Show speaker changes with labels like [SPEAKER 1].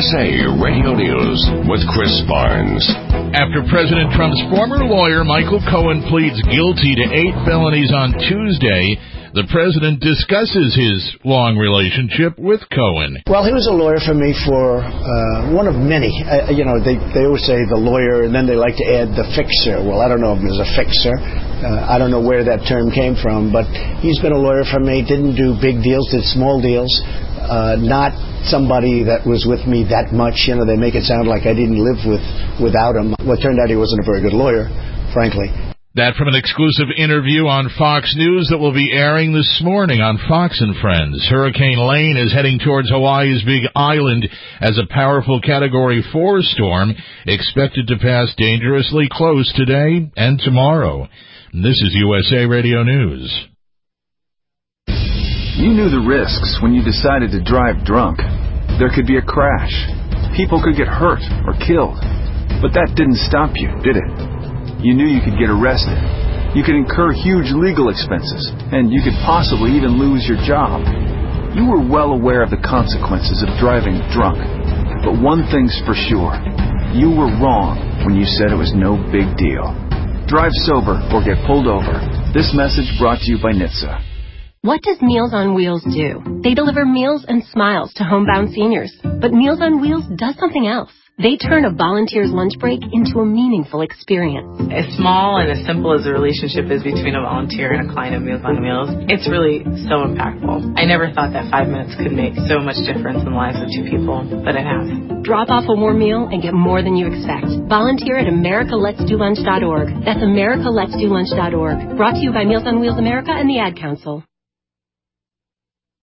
[SPEAKER 1] USA Radio News with Chris Barnes.
[SPEAKER 2] After President Trump's former lawyer, Michael Cohen, pleads guilty to 8 felonies on Tuesday, the president discusses his long relationship with Cohen.
[SPEAKER 3] Well, he was a lawyer for me for one of many. They always say the lawyer, and then they like to add the fixer. Well, I don't know if he was a fixer. I don't know where that term came from, but he's been a lawyer for me. Didn't do big deals, did small deals. Not somebody that was with me that much. They make it sound like I didn't live without him. Well, it turned out he wasn't a very good lawyer, frankly.
[SPEAKER 2] That from an exclusive interview on Fox News that will be airing this morning on Fox and Friends. Hurricane Lane is heading towards Hawaii's Big Island as a powerful Category 4 storm, expected to pass dangerously close today and tomorrow. This is USA Radio News.
[SPEAKER 4] You knew the risks when you decided to drive drunk. There could be a crash. People could get hurt or killed. But that didn't stop you, did it? You knew you could get arrested. You could incur huge legal expenses, and you could possibly even lose your job. You were well aware of the consequences of driving drunk. But one thing's for sure. You were wrong when you said it was no big deal. Drive sober or get pulled over. This message brought to you by NHTSA.
[SPEAKER 5] What does Meals on Wheels do? They deliver meals and smiles to homebound seniors. But Meals on Wheels does something else. They turn a volunteer's lunch break into a meaningful experience.
[SPEAKER 6] As small and as simple as the relationship is between a volunteer and a client of Meals on Wheels, it's really so impactful. I never thought that 5 minutes could make so much difference in the lives of 2 people, but it has.
[SPEAKER 5] Drop off a warm meal and get more than you expect. Volunteer at AmericaLet'sDoLunch.org. That's AmericaLet'sDoLunch.org. Brought to you by Meals on Wheels America and the Ad Council.